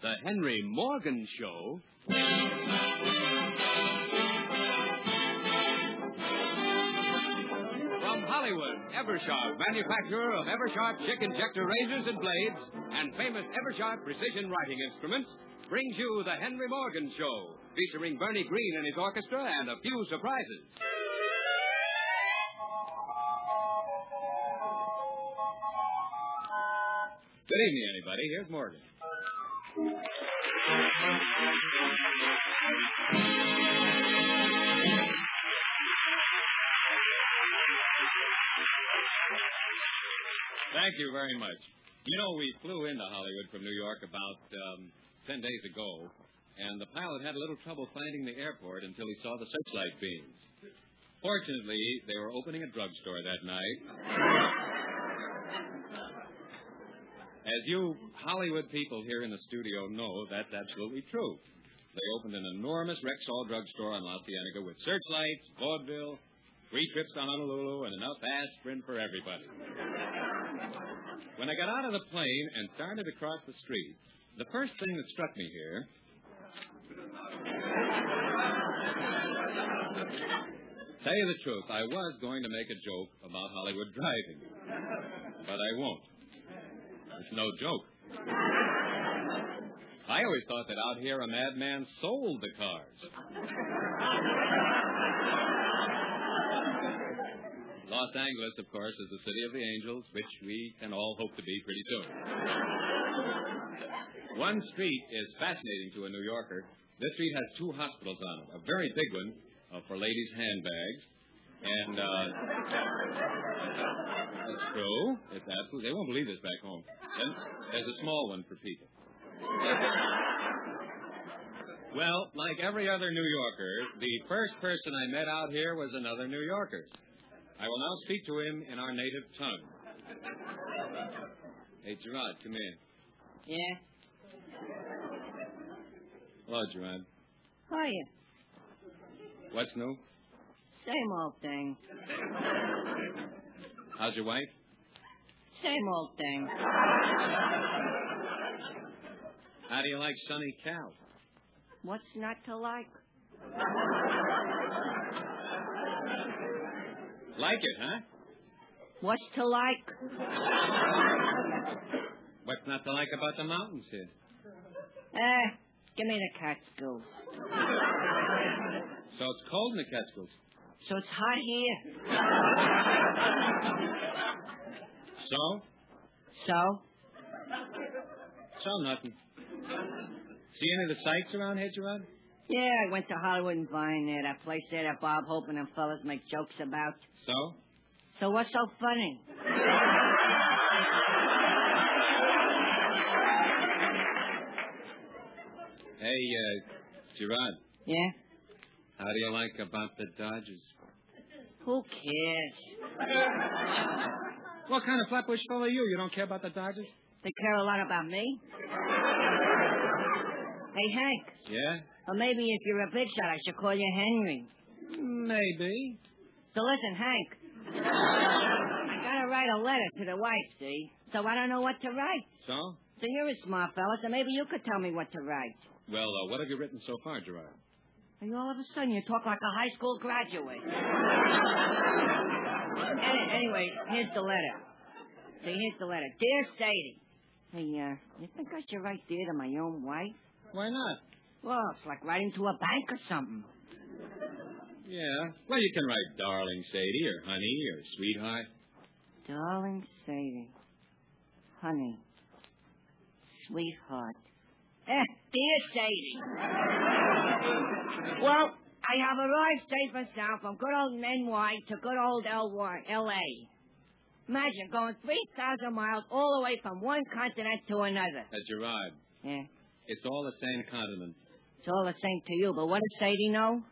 The Henry Morgan Show. From Hollywood, Eversharp, manufacturer of Eversharp Chick Injector razors and blades and famous Eversharp precision writing instruments, brings you The Henry Morgan Show, featuring Bernie Green and his orchestra and a few surprises. Good evening, everybody. Here's Morgan. Thank you very much. You know, we flew into Hollywood from New York about 10 days ago, and the pilot had a little trouble finding the airport until he saw the searchlight beams. Fortunately, they were opening a drugstore that night. As you Hollywood people here in the studio know, that's absolutely true. They opened an enormous Rexall drugstore on La Cienega with searchlights, vaudeville, free trips to Honolulu, and enough aspirin for everybody. When I got out of the plane and started across the street, the first thing that struck me here... Tell you the truth, I was going to make a joke about Hollywood driving, but I won't. It's no joke. I always thought that out here a madman sold the cars. Los Angeles, of course, is the city of the angels, which we can all hope to be pretty soon. One street is fascinating to a New Yorker. This street has two hospitals on it. A very big one for ladies' handbags. And that's true. It's absolutely. They won't believe this back home. And there's a small one for people. Well, like every other New Yorker, the first person I met out here was another New Yorker. I will now speak to him in our native tongue. Hey, Gerard, come here. Yeah? Hello, Gerard. Hiya. What's new? Same old thing. How's your wife? Same old thing. How do you like Sunny Cal? What's not to like? Like it, huh? What's to like? What's not to like about the mountains here? Give me the Catskills. So it's cold in the Catskills. So it's hot here. So? So? So nothing. See any of the sights around here, Gerard? Yeah, I went to Hollywood and Vine there, that place there that Bob Hope and them fellas make jokes about. So? So what's so funny? Hey, Gerard. Yeah? How do you like about the Dodgers? Who cares? What kind of flatbush fellow are you? You don't care about the Dodgers? They care a lot about me. Hey, Hank. Yeah? Or maybe if you're a big shot, I should call you Henry. Maybe. So listen, Hank. I gotta write a letter to the wife, see? So I don't know what to write. So? So you're a smart fella, so maybe you could tell me what to write. Well, what have you written so far, Gerard? And all of a sudden you talk like a high school graduate. Anyway, here's the letter. See, here's the letter. Dear Sadie. Hey, you think I should write dear to my own wife? Why not? Well, it's like writing to a bank or something. Yeah. Well, you can write darling Sadie or honey or sweetheart. Darling Sadie. Honey. Sweetheart. Dear Sadie. Well, I have arrived safe and sound from good old NY to good old L.A. Imagine going 3,000 miles all the way from one continent to another. Gerard. Yeah? It's all the same continent. It's all the same to you, but what does Sadie know?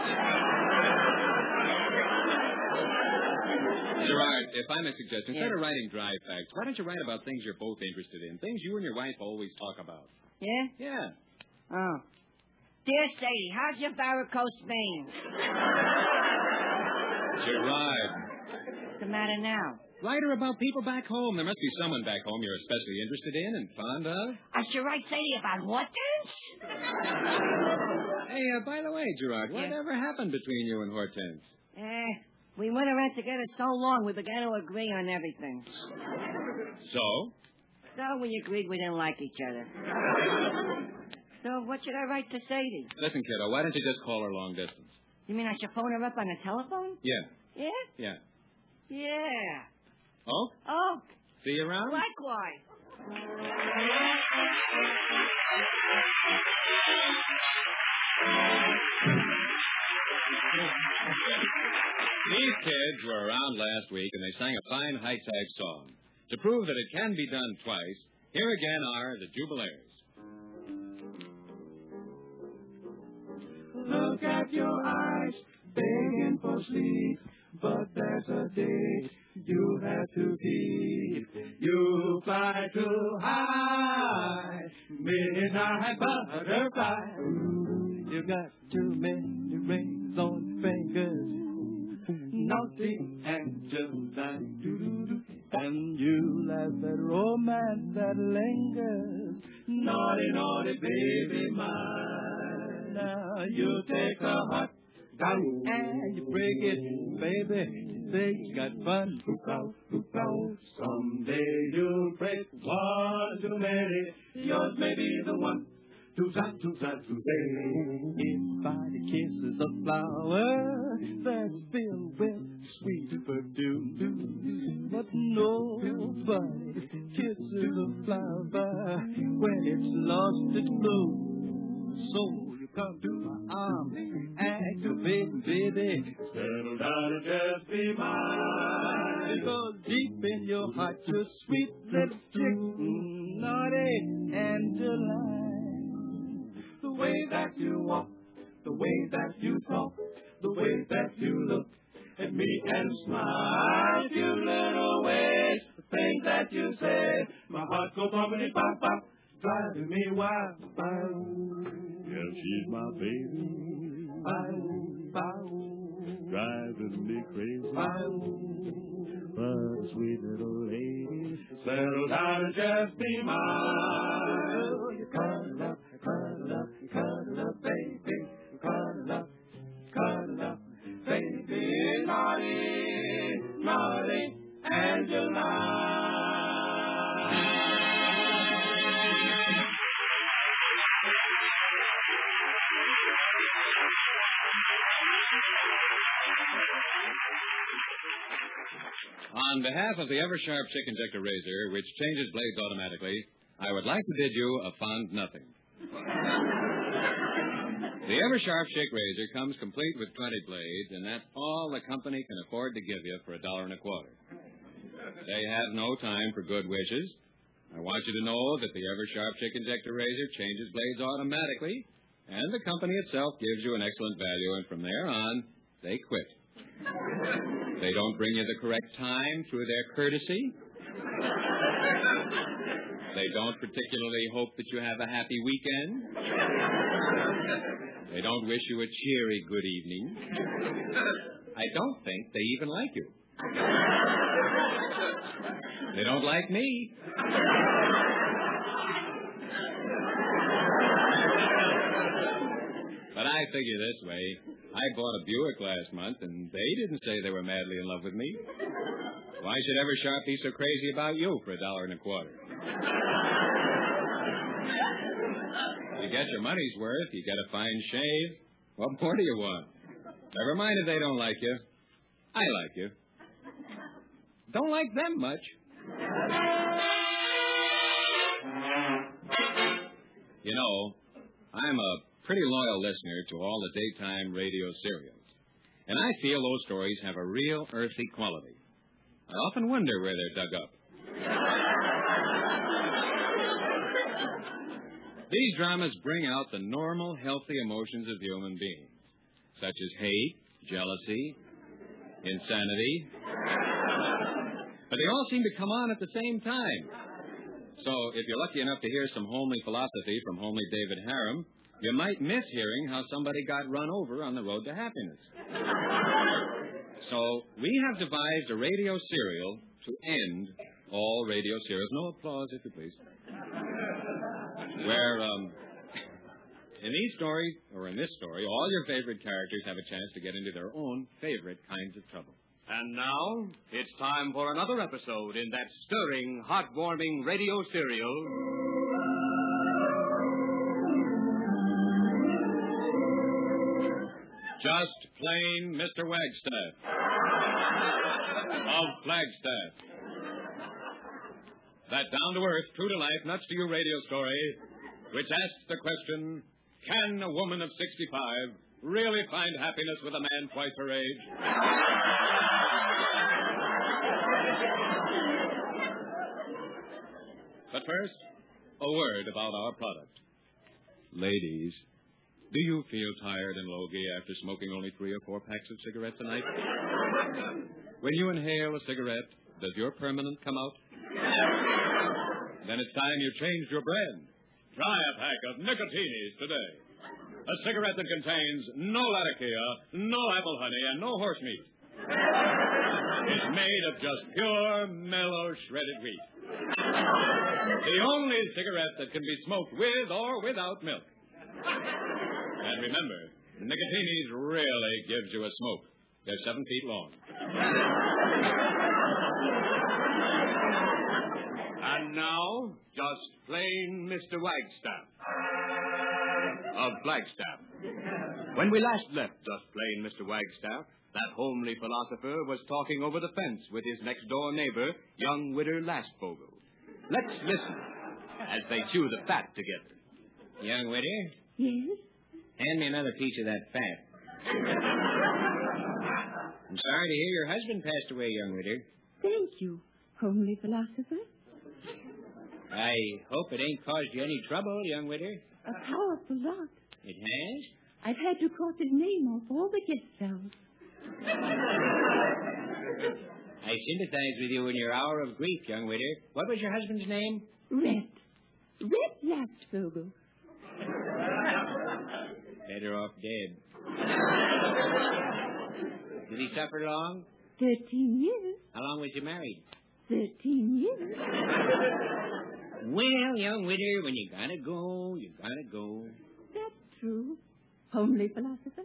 Gerard, if I may suggest, instead of writing dry facts, why don't you write about things you're both interested in, things you and your wife always talk about? Yeah? Yeah. Oh. Dear Sadie, how's your varicose veins? Gerard. What's the matter now? Write her about people back home. There must be someone back home you're especially interested in and fond of. I should write Sadie about Hortense? Hey, by the way, Gerard, whatever happened between you and Hortense? We went around together so long we began to agree on everything. So? So we agreed we didn't like each other. So what should I write to Sadie? Listen, kiddo, why don't you just call her long distance? You mean I should phone her up on the telephone? Yeah. Yeah? Yeah. Yeah. Oh? Oh. See you around? Likewise. These kids were around last week, and they sang a fine high-tag song. To prove that it can be done twice, here again are the Jubilaires. Look at your eyes, begging for sleep, but there's a date you have to keep. You fly too high, midnight butterfly. Ooh, you got too many rings on your fingers. Naughty Angeline, and you laugh at romance that lingers. Naughty, naughty baby mine. Now you take a heart and you break it, baby. Say you got fun, hoop-out. Someday you'll break one too many. Yours may be the one. If by the kisses of flower that's filled with sweet perfume, but nobody kisses a flower when it's lost its bloom. So you come to my arms, activate, baby. Settle down and just be mine. Because deep in your heart, you're sweet little chick, naughty Angeline. The way that you walk, the way that you talk, the way that you look at me and smile, few little ways, the things that you say, my heart goes bumpity bop bop, driving me wild. Yeah, she's my baby. Driving me crazy. But a sweet little lady, settle down and just be mine. You cuddle up, baby. Cuddle up, baby. Naughty Angeline. On behalf of the Eversharp Chick Injector Razor, which changes blades automatically, I would like to bid you a fond nothing. The Eversharp Chick Razor comes complete with 20 blades, and that's all the company can afford to give you for $1.25. They have no time for good wishes. I want you to know that the Eversharp Chick Injector Razor changes blades automatically, and the company itself gives you an excellent value, and from there on, they quit. They don't bring you the correct time through their courtesy. They don't particularly hope that you have a happy weekend. They don't wish you a cheery good evening. I don't think they even like you. They don't like me. But I figure this way. I bought a Buick last month, and they didn't say they were madly in love with me. Why should Eversharp be so crazy about you for $1.25? You get your money's worth. You get a fine shave. What more do you want? Never mind if they don't like you. I like you. Don't like them much. You know, I'm a pretty loyal listener to all the daytime radio serials. And I feel those stories have a real earthy quality. I often wonder where they're dug up. These dramas bring out the normal, healthy emotions of human beings, such as hate, jealousy, insanity. But they all seem to come on at the same time. So if you're lucky enough to hear some homely philosophy from homely David Harum, you might miss hearing how somebody got run over on the road to happiness. So we have devised a radio serial to end all radio serials. No applause, if you please. Where, in these stories, or in this story, all your favorite characters have a chance to get into their own favorite kinds of trouble. And now, it's time for another episode in that stirring, heartwarming radio serial, Just Plain Mr. Wagstaff of Flagstaff. That down-to-earth, true-to-life, nuts-to-you radio story which asks the question, can a woman of 65 really find happiness with a man twice her age? But first, a word about our product. Ladies, do you feel tired and logy after smoking only 3 or 4 packs of cigarettes a night? When you inhale a cigarette, does your permanent come out? Then it's time you changed your brand. Try a pack of Nicotini's today. A cigarette that contains no latakia, no apple honey, and no horse meat. It's made of just pure, mellow, shredded wheat. The only cigarette that can be smoked with or without milk. And remember, Nicotini's really gives you a smoke. They're 7 feet long. and now, Just Plain Mr. Wagstaff of Flagstaff. When we last left Just Plain Mr. Wagstaff, that homely philosopher was talking over the fence with his next-door neighbor, young Widder Lastfogel. Let's listen as they chew the fat together. Young Widder? Yes? Hand me another piece of that fat. I'm sorry to hear your husband passed away, young Widder. Thank you, homely philosopher. I hope it ain't caused you any trouble, young Widder. A powerful lot. It has? I've had to cross his name off all the guest cells. I sympathize with you in your hour of grief, young Widder. What was your husband's name? Red Lastfogel. Better off dead. Did he suffer long? 13 years. How long was you married? 13 years. Well, young Widder, when you gotta go, you gotta go. That's true, homely philosopher.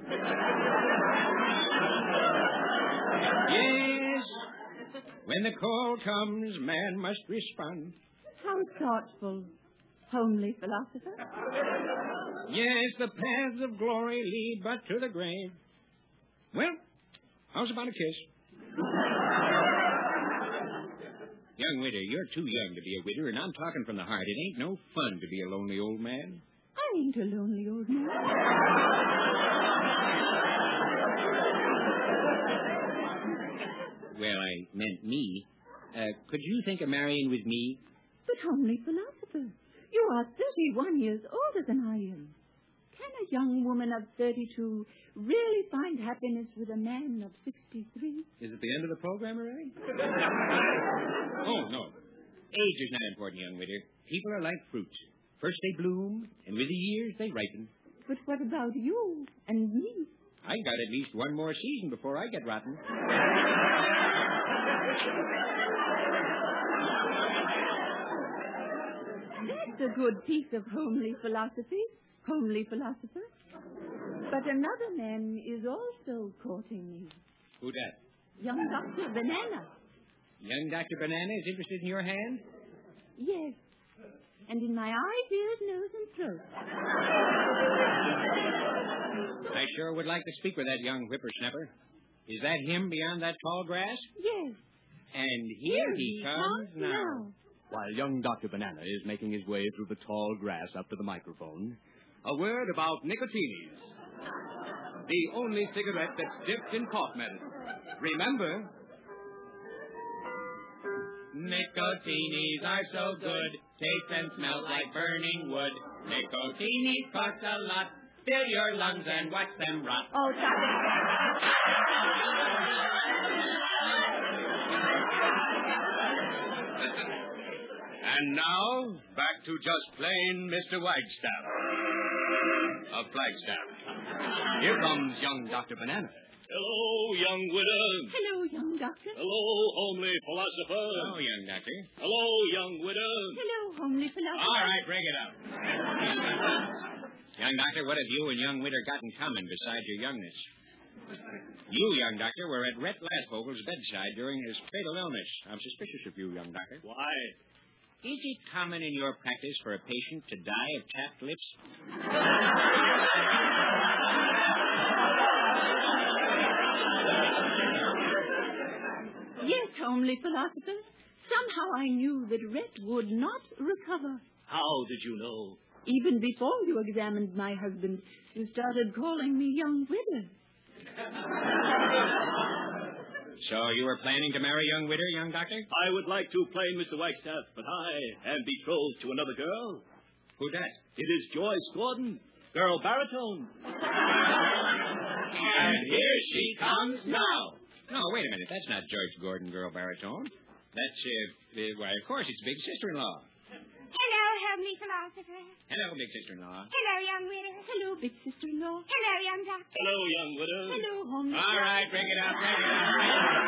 Yes. When the call comes, man must respond. How thoughtful, homely philosopher. Yes, the paths of glory lead but to the grave. Well, how's about a kiss? Young Widder, you're too young to be a widder, and I'm talking from the heart. It ain't no fun to be a lonely old man. I ain't a lonely old man. Well, I meant me. Could you think of marrying with me? But, homely philosopher, you are 31 years older than I am. Can a young woman of 32 really find happiness with a man of 63? Is it the end of the program already? Oh, no. Age is not important, young Widder. People are like fruits. First they bloom, and with the years they ripen. But what about you and me? I got at least one more season before I get rotten. That's a good piece of homely philosophy, homely philosopher. But another man is also courting me. Who that? Young Dr. Banana. Young Dr. Banana is interested in your hand? Yes. And in my eyes, ears, nose, and throat. I sure would like to speak with that young whippersnapper. Is that him beyond that tall grass? Yes. And here he comes now. While young Dr. Banana is making his way through the tall grass up to the microphone, a word about Nicotini's. The only cigarette that's dipped in cough medicine. Remember, Nicotini's are so good, taste and smell like burning wood. Nicotini's cost a lot, fill your lungs and watch them rot. Oh, Dr. And now, back to Just Plain Mr. Wagstaff of Flagstaff. Here comes young Dr. Banana. Hello, young widow. Hello, young Doctor. Hello, homely philosopher. Hello, young doctor. Hello, young widow. Hello, homely philosopher. All right, bring it up. Young doctor, what have you and young Witter got in common besides your youngness? You, young doctor, were at Rhett Glasvogel's bedside during his fatal illness. I'm suspicious of you, young doctor. Why? Is it common in your practice for a patient to die of chapped lips? Yes, homely philosopher. Somehow I knew that Rhett would not recover. How did you know? Even before you examined my husband, you started calling me young widow. So you were planning to marry young Witter, young doctor? I would like to play Mr. Wagstaff, but I am betrothed to another girl. Who's that? It is Joyce Gordon, girl baritone. And here she comes now. No, wait a minute. That's not Joyce Gordon, girl baritone. That's, why, of course, it's big sister-in-law. Hello, homely philosopher. Hello, big sister-in-law. Hello, young widow. Hello, big sister-in-law. Hello, young doctor. Hello, young widow. Hello, homely All right, bring it up, bring it up.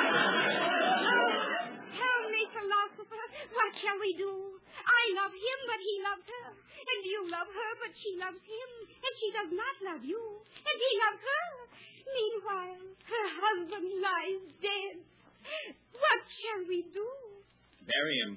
Homely philosopher, what shall we do? I love him, but he loves her. And you love her, but she loves him. And she does not love you. And he loves her. Meanwhile, her husband lies dead. What shall we do? Bury him.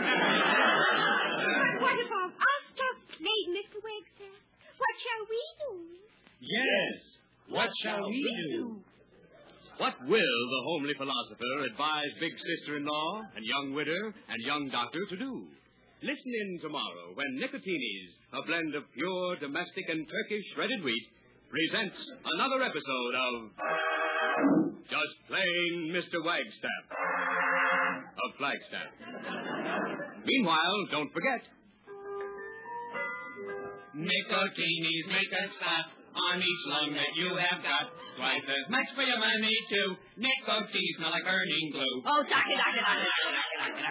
What about us? Just plain Mr. Wagstaff. What shall we do? Yes. What shall we do? What will the homely philosopher advise big sister-in-law and young widow and young doctor to do? Listen in tomorrow when Nicotini's, a blend of pure domestic and Turkish shredded wheat, presents another episode of Just Plain Mr. Wagstaff of Flagstaff. Meanwhile, don't forget. Nicotini's make a stop on each lung that you have got. Twice as much for your money, too. Nicotine smell like burning glue. Oh, doctor.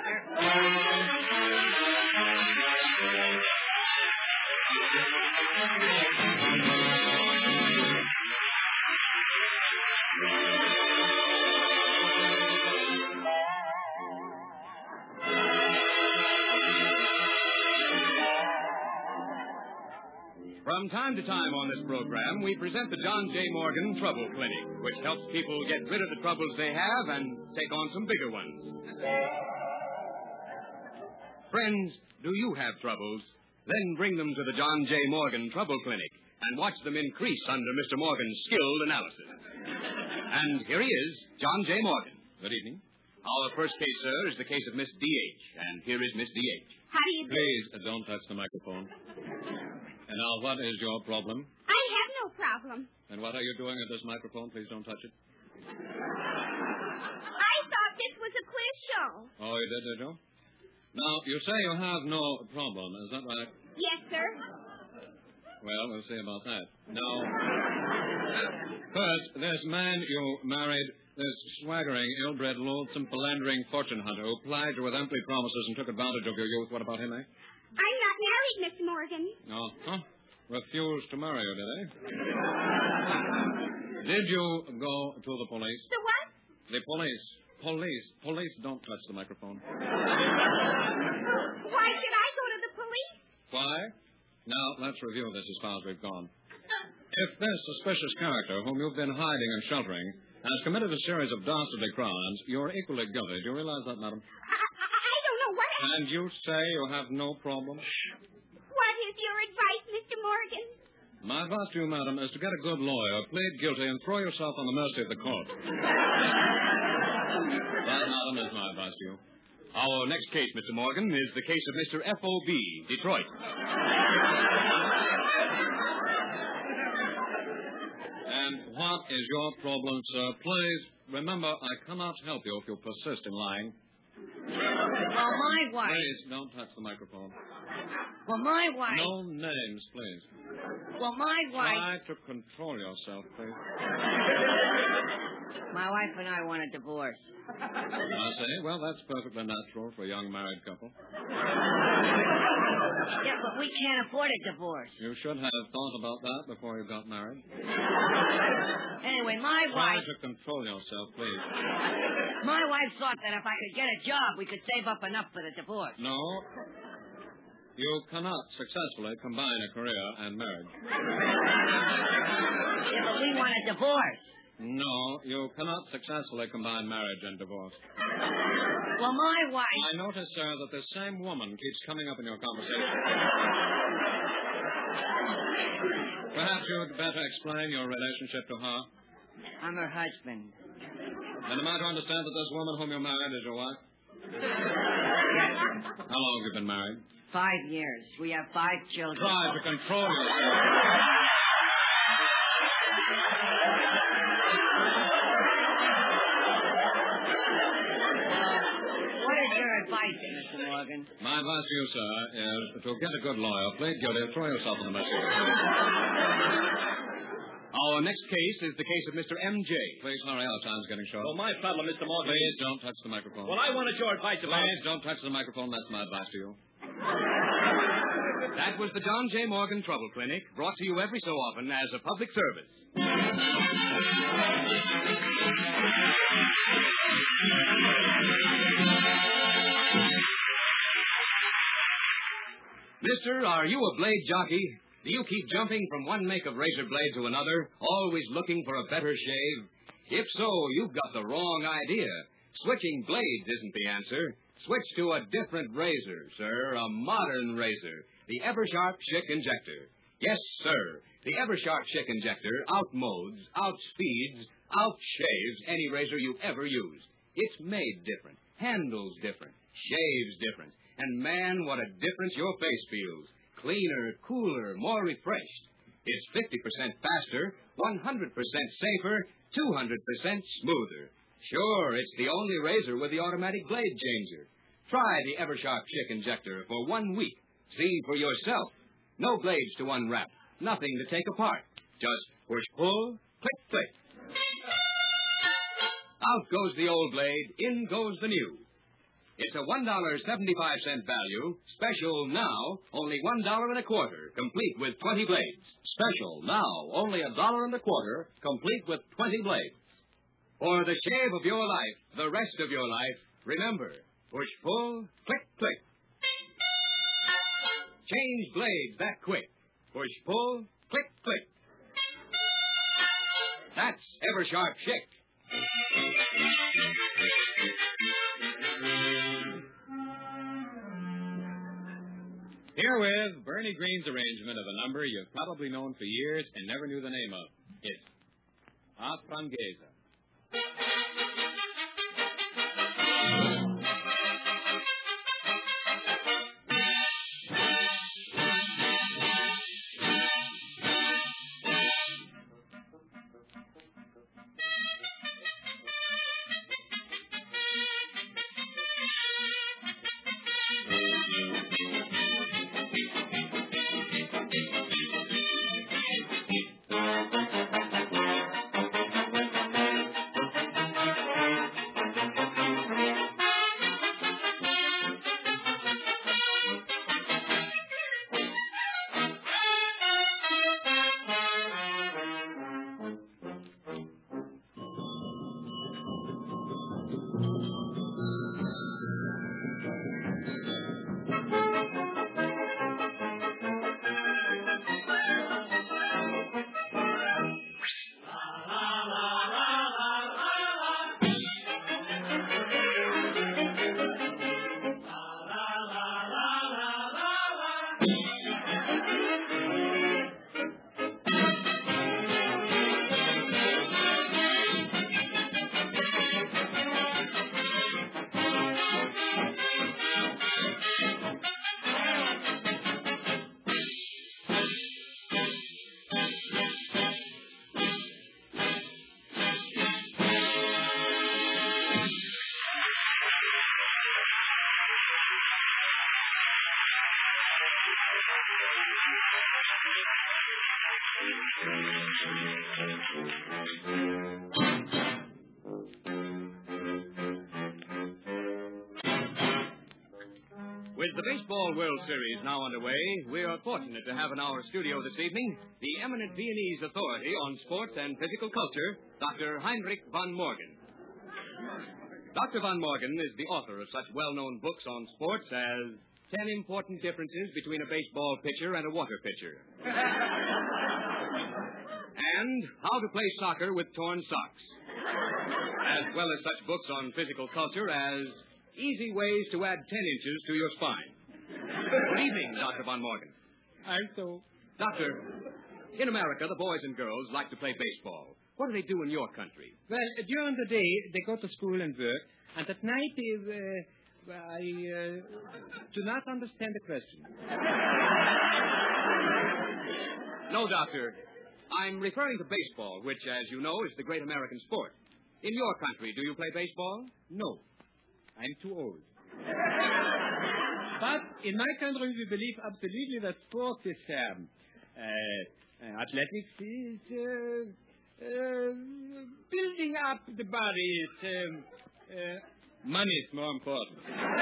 From time to time on this program, we present the John J. Morgan Trouble Clinic, which helps people get rid of the troubles they have and take on some bigger ones. Friends, do you have troubles? Then bring them to the John J. Morgan Trouble Clinic and watch them increase under Mr. Morgan's skilled analysis. And here he is, John J. Morgan. Good evening. Our first case, sir, is the case of Miss D.H. And here is Miss D.H. How do you do? Please, don't touch the microphone. And now, what is your problem? I have no problem. And what are you doing at this microphone? Please don't touch it. I thought this was a quiz show. Oh, you did you? Now, you say you have no problem. Is that right? Yes, sir. Well, we'll see about that. Now, first, this man you married, this swaggering, ill-bred, loathsome, philandering fortune hunter who plied you with empty promises and took advantage of your youth. What about him, eh? I'm not married, Mr. Morgan. No. Huh? Refused to marry you, did he? Did you go to the police? The what? The police. Police, don't touch the microphone. Why should I go to the police? Why? Now, let's review this as far as we've gone. If this suspicious character, whom you've been hiding and sheltering, has committed a series of dastardly crimes, you're equally guilty. Do you realize that, madam? I don't know what... And you say you have no problem? What is your advice, Mr. Morgan? My advice to you, madam, is to get a good lawyer, plead guilty, and throw yourself on the mercy of the court. That, madam, is my advice to you. Our next case, Mr. Morgan, is the case of Mr. F.O.B., Detroit. And what is your problem, sir? Please, remember, I cannot help you if you persist in lying. Well, my wife. Please, don't touch the microphone. Well, my wife. No names, please. Well, my wife. Try to control yourself, please. My wife and I want a divorce. I say, well, that's perfectly natural for a young married couple. Yeah, but we can't afford a divorce. You should have thought about that before you got married. Anyway, my Try wife... to control yourself, please. My wife thought that if I could get a job, we could save up enough for the divorce. No. You cannot successfully combine a career and marriage. Yeah, but we want a divorce. No, you cannot successfully combine marriage and divorce. Well, my wife... I notice, sir, that this same woman keeps coming up in your conversation. Perhaps you'd better explain your relationship to her. I'm her husband. And am I to understand that this woman whom you married is your wife? How long have you been married? 5 years. We have 5 children. Try to control yourself. What is your advice, Mr. Morgan? My advice to you, sir, is to get a good lawyer, plead guilty, and throw yourself in the mess. Our next case is the case of Mr. M.J. Please hurry, our time's getting short. Well, my problem, Mr. Morgan. Please don't touch the microphone. Well, I wanted your advice about... Please don't touch the microphone. That's my advice to you. That was the John J. Morgan Trouble Clinic, brought to you every so often as a public service. Mister, are you a blade jockey? Do you keep jumping from one make of razor blade to another, always looking for a better shave? If so, you've got the wrong idea. Switching blades isn't the answer. Switch to a different razor, sir, a modern razor, the Eversharp Schick Injector. Yes, sir, the Eversharp Schick Injector outmodes, outspeeds, outshaves any razor you ever used. It's made different, handles different, shaves different, and man, what a difference your face feels. Cleaner, cooler, more refreshed. It's 50% faster, 100% safer, 200% smoother. Sure, it's the only razor with the automatic blade changer. Try the Eversharp Schick Injector for 1 week. See for yourself. No blades to unwrap. Nothing to take apart. Just push, pull, click, click. Out goes the old blade. In goes the new. It's a $1.75 value. Special now, only $1.25, complete with 20 blades. Special now, only $1.25, complete with 20 blades. For the shave of your life, the rest of your life, remember, push, pull, click, click. Change blades that quick. Push, pull, click, click. That's Eversharp Schick. Herewith, Bernie Green's arrangement of a number you've probably known for years and never knew the name of. It's A Franghese. Baseball World Series now underway, we are fortunate to have in our studio this evening the eminent Viennese authority on sports and physical culture, Dr. Heinrich von Morgen. Dr. von Morgen is the author of such well-known books on sports as 10 Important Differences Between a Baseball Pitcher and a Water Pitcher. And How to Play Soccer with Torn Socks. As well as such books on physical culture as Easy Ways to Add 10 Inches to Your Spine. Good evening, Dr. von Morgen. Also, Doctor, in America, the boys and girls like to play baseball. What do they do in your country? well, during the day, they go to school and work, and at night, I do not understand the question. No, Doctor. I'm referring to baseball, which, as you know, is the great American sport. In your country, do you play baseball? No, I'm too old. But in my country, we believe absolutely that sport is athletics is building up the body. Money is more important.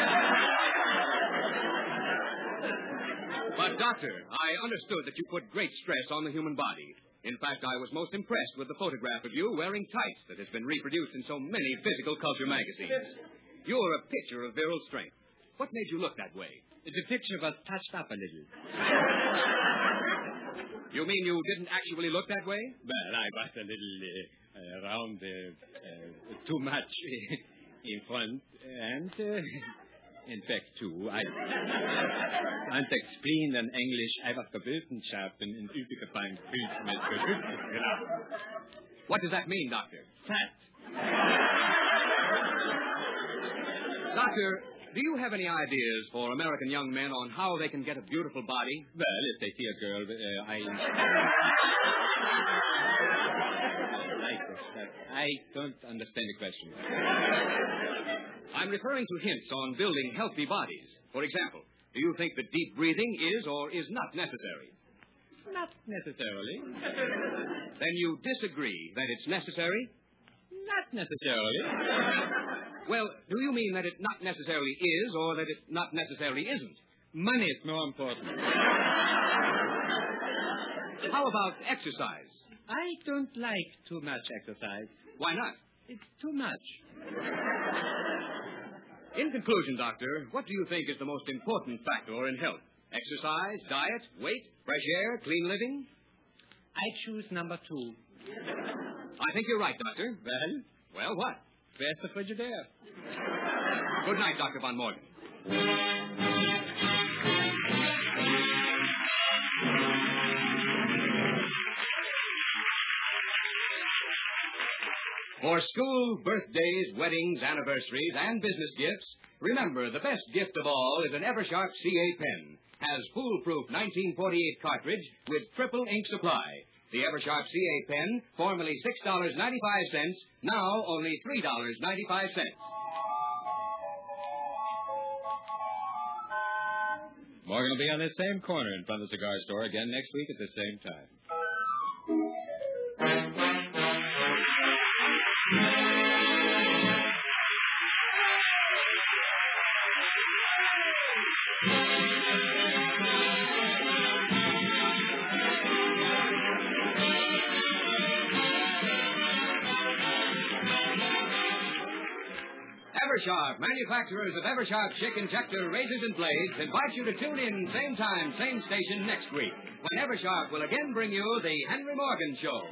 But, Doctor, I understood that you put great stress on the human body. In fact, I was most impressed with the photograph of you wearing tights that has been reproduced in so many physical culture magazines. You're a picture of virile strength. What made you look that way? The picture was touched up a little. You mean you didn't actually look that way? Well, I was a little round, too much in front, and in fact, too, I can't explain in English, I was gewöhnt in übliche Bild mit What does that mean, Doctor? Fat. Doctor, do you have any ideas for American young men on how they can get a beautiful body? Well, if they see a girl, I don't understand the question. I'm referring to hints on building healthy bodies. For example, do you think that deep breathing is or is not necessary? Not necessarily. Then you disagree that it's necessary? Not necessarily. Well, do you mean that it not necessarily is or that it not necessarily isn't? Money is more important. How about exercise? I don't like too much exercise. Why not? It's too much. In conclusion, Doctor, what do you think is the most important factor in health? Exercise, diet, weight, fresh air, clean living? I choose number 2. I think you're right, Doctor. Well, what? Where's the Frigidaire? Good night, Dr. von Morgen. For school, birthdays, weddings, anniversaries, and business gifts, remember the best gift of all is an Eversharp CA pen. Has foolproof 1948 cartridge with triple ink supply. The Eversharp CA pen, formerly $6.95, now only $3.95. Morgan will be on this same corner in front of the cigar store again next week at the same time. Eversharp, manufacturers of Eversharp Chick Injector razors and blades, invite you to tune in same time, same station next week, when Eversharp will again bring you the Henry Morgan Show.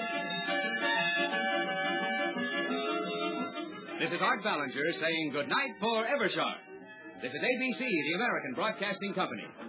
This is Art Ballinger saying good night for Eversharp. This is ABC, the American Broadcasting Company.